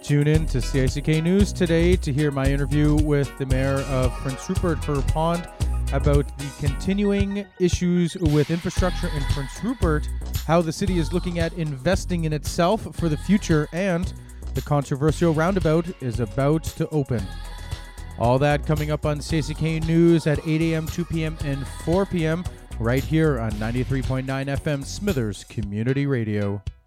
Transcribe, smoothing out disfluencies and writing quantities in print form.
Tune in to CICK News today to hear my interview with the Mayor of Prince Rupert, Her Pond, about the continuing issues with infrastructure in Prince Rupert, how the city is looking at investing in itself for the future, and the controversial roundabout is about to open. All that coming up on CICK News at 8 a.m., 2 p.m., and 4 p.m. right here on 93.9 FM Smithers Community Radio.